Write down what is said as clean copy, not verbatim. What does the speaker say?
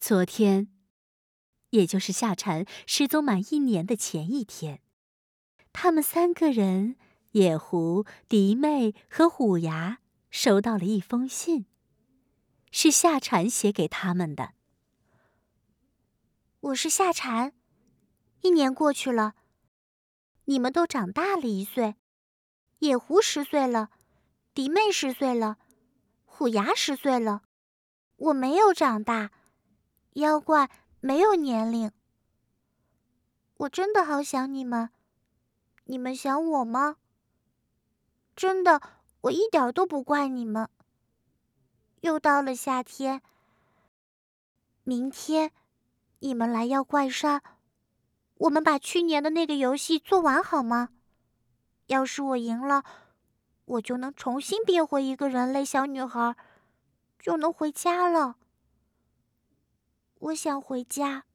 昨天，也就是夏蝉失踪满1年的前一天，他们3个人，野狐、迪妹和虎牙，收到了一封信，是夏蝉写给他们的。 我是夏蝉，1年过去了，你们都长大了1岁，野狐10岁了，迪妹10岁了，虎牙10岁了，我没有长大，妖怪没有年龄。我真的好想你们，你们想我吗？真的，我一点都不怪你们。又到了夏天，明天你们来妖怪山，我们把去年的那个游戏做完好吗？要是我赢了，我就能重新变回一个人类小女孩，就能回家了。我想回家。